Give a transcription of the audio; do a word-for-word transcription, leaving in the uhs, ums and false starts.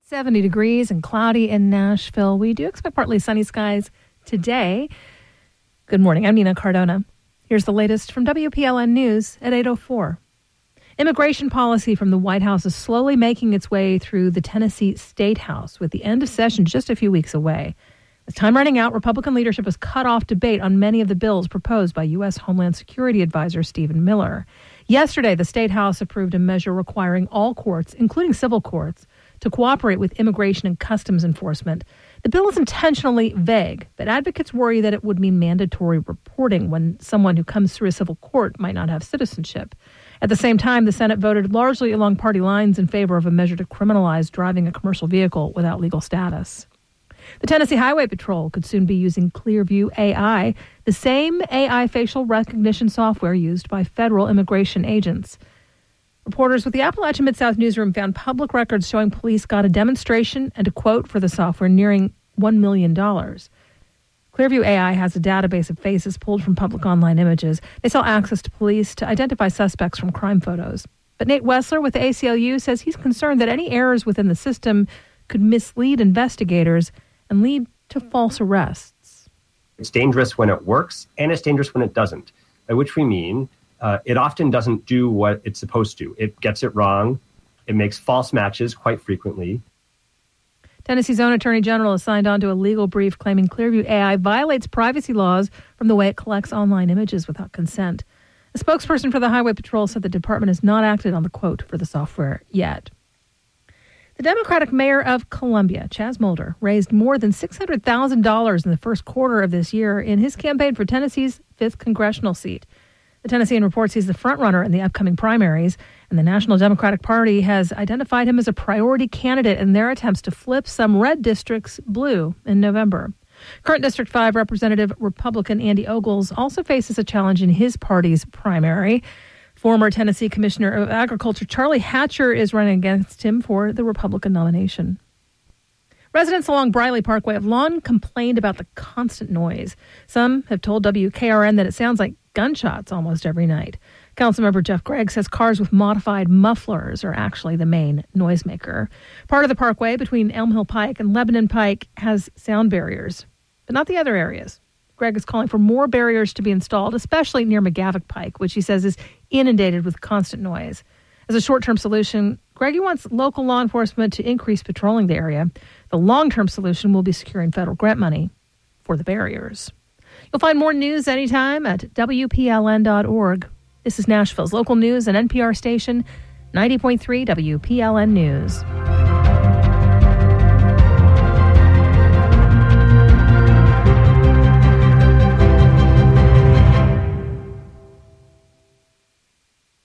seventy degrees and cloudy in Nashville. We do expect partly sunny skies today. Good morning. I'm Nina Cardona. Here's the latest from W P L N News at eight oh four. Immigration policy from the White House is slowly making its way through the Tennessee State House, with the end of session just a few weeks away. With time running out, Republican leadership has cut off debate on many of the bills proposed by U S. Homeland Security Advisor Stephen Miller. Yesterday, the State House approved a measure requiring all courts, including civil courts, to cooperate with Immigration and Customs Enforcement. The bill is intentionally vague, but advocates worry that it would mean mandatory reporting when someone who comes through a civil court might not have citizenship. At the same time, the Senate voted largely along party lines in favor of a measure to criminalize driving a commercial vehicle without legal status. The Tennessee Highway Patrol could soon be using Clearview A I, the same A I facial recognition software used by federal immigration agents. Reporters with the Appalachian Mid-South Newsroom found public records showing police got a demonstration and a quote for the software nearing one million dollars. Clearview A I has a database of faces pulled from public online images. They sell access to police to identify suspects from crime photos. But Nate Wessler with the A C L U says he's concerned that any errors within the system could mislead investigators and lead to false arrests. It's dangerous when it works, and it's dangerous when it doesn't, by which we mean uh, it often doesn't do what it's supposed to. It gets it wrong. It makes false matches quite frequently. Tennessee's own Attorney General has signed on to a legal brief claiming Clearview A I violates privacy laws from the way it collects online images without consent. A spokesperson for the Highway Patrol said the department has not acted on the quote for the software yet. The Democratic mayor of Columbia, Chaz Mulder, raised more than six hundred thousand dollars in the first quarter of this year in his campaign for Tennessee's fifth congressional seat. The Tennessean reports he's the frontrunner in the upcoming primaries, and the National Democratic Party has identified him as a priority candidate in their attempts to flip some red districts blue in November. Current District five Representative Republican Andy Ogles also faces a challenge in his party's primary. Former Tennessee Commissioner of Agriculture Charlie Hatcher is running against him for the Republican nomination. Residents along Briley Parkway have long complained about the constant noise. Some have told W K R N that it sounds like gunshots almost every night. Councilmember Jeff Gregg says cars with modified mufflers are actually the main noisemaker. Part of the parkway between Elm Hill Pike and Lebanon Pike has sound barriers, but not the other areas. Gregg is calling for more barriers to be installed, especially near McGavick Pike, which he says is inundated with constant noise. As a short-term solution, Gregg wants local law enforcement to increase patrolling the area. The long-term solution will be securing federal grant money for the barriers. You'll find more news anytime at W P L N dot org. This is Nashville's local news and N P R station, ninety point three W P L N News.